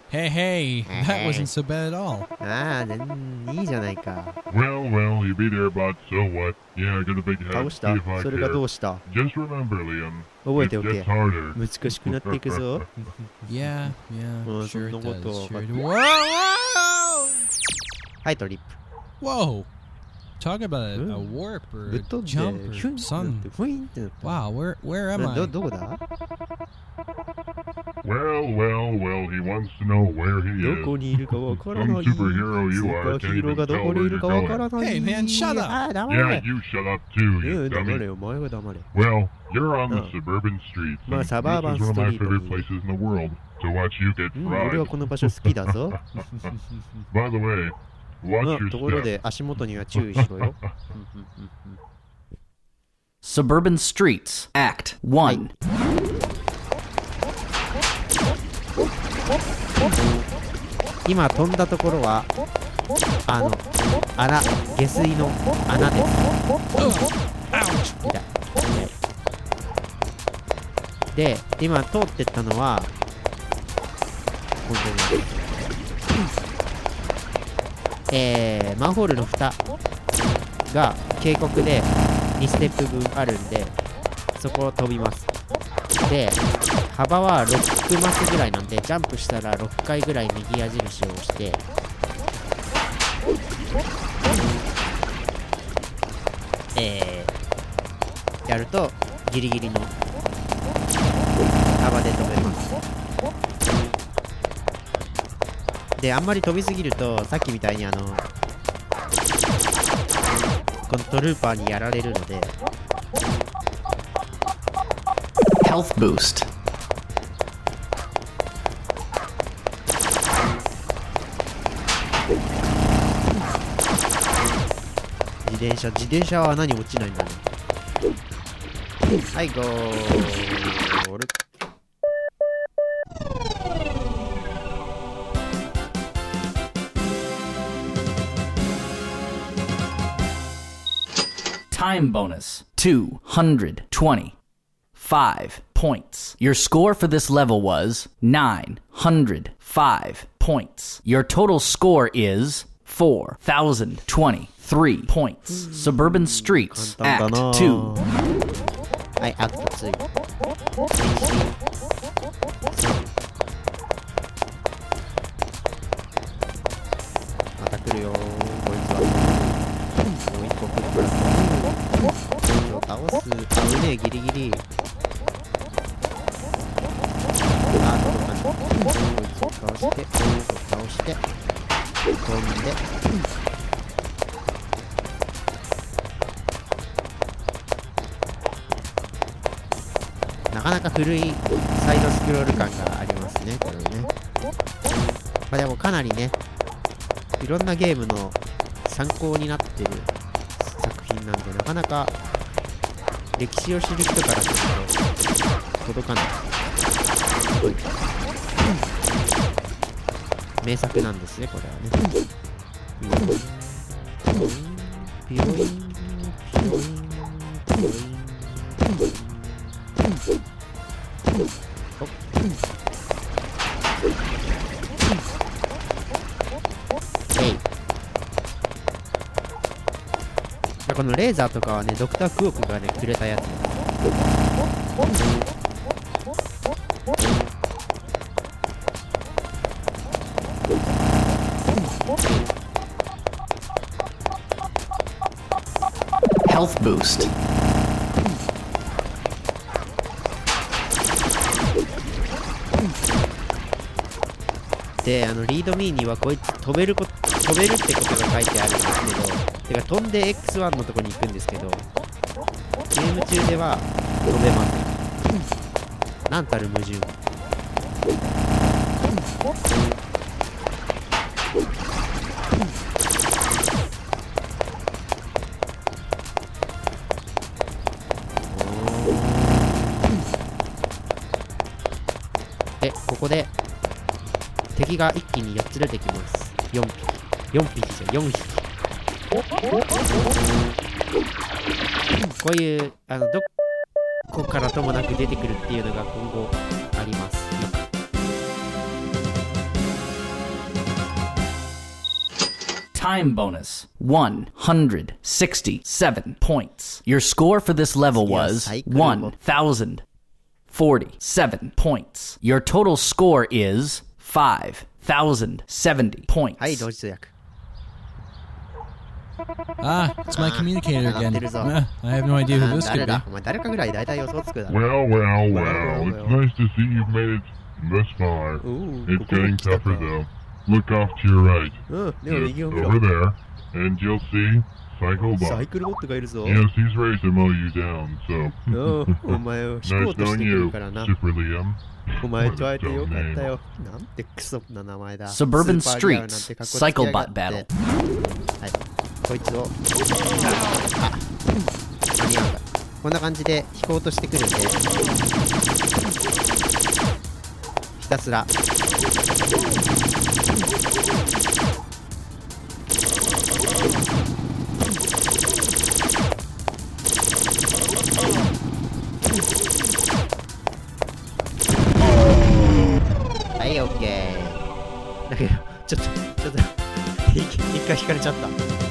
Hey, hey, that wasn't so bad at all. ああ、いいじゃないか。 Well, you beat Airbot, so what? Yeah, I got a big head. 倒し See た if I それがど care. うした Just remember, Liam, 覚え it ておけ gets harder. 難しくなっていくぞ Yeah, yeah, sure it そんなこと does. わか Sure って it does. Whoa! はいトリップ Whoa! Talk about a Ooh. warp or ぶっ a 飛んで jump ヒュ or ンってなっ sun. てフインってなった Wow, where am ど I? こだ Well, he wants to know where he ど is. こにいるかわからな Some い superhero ス you ーパ are ーヒ can't ーロー even がど tell こにい where る you're かわから going. ない Hey, man, shut up. ああ黙 Yeah, れ you shut up too, う you ん黙れ dummy. よお前が黙れ Well, you're on the Oh. suburban streets. Ma, And this is suburban one of my street. favorite places in the world to watch you get うん俺 fried. はこの場所好きだぞ By the way, う watch ん your ところ step. で足元には注意しろよ Suburban Streets, Act 1. 今飛んだところは穴下水の穴です痛いで今通ってったのは本当にマンホールの蓋が渓谷で2ステップ分あるんでそこを飛びますで幅は6マスぐらいなんでジャンプしたら6回ぐらい右矢印を押してやるとギリギリの幅で飛べますであんまり飛びすぎるとさっきみたいにこのトルーパーにやられるので Health Boost. 自転車は穴に落ちないんだねはいゴール Time bonus 225 points. Your score for this level was 905 points. Your total score is 4,023 points. Suburban Streets, Act 2. はいアクト2また来るよこいつはもう一個来るからこいつを倒す危ねえギリギリ届かないこいつを倒して飛んでなかなか古いサイドスクロール感がありますねこれねまあでもかなりねいろんなゲームの参考になってる作品なんでなかなか歴史を知る人からすると届かない名作なんですねこれはねピヨインピヨインピヨインピヨインこのレーザーとかはねドクタークオークがねくれたやつ Health Boost. でリードミーにはこいつ飛べるってことが書いてあるんですけどてか飛んで X1 のとこに行くんですけどゲーム中では飛べませんなんたる矛盾でここで敵が一気に4つ出てきます4匹じゃ4匹こういうどこからともなく出てくるっていうのが今後あります time bonus 167 points. Your score for this level was 1,047 points. Your total score is 5,070 points. はい、同時通訳。 Ah, it's my communicator again. 上がってるぞ。 I have no idea who this 誰 could be. だお前誰かぐらい大体予想つくだろ。 Well, well, well. well. It's nice to see you've made it thus far. Ooh, It's ここ getting 来たか。 tougher though. Look off to your right. うん、でも Yes, 右を見ろ。 over there. And you'll see Cycle サイ Bot. クルボットがいるぞ。 Yes, he's ready to mow you down, so. うん、お前を引こ Nice うとし knowing てくる you, からな。 Super Liam. お前と会えてよかったよ。なんてクソな名前だ。 Suburban スーパーリアルなん Streets てかっこつけやが Cycle っ Bot て Battle. はい。こいつを。あ、間に合うか。こんな感じで引こうとしてくるんで。ひたすら。はい、オッケー。だけど、ちょっと、一回引かれちゃった。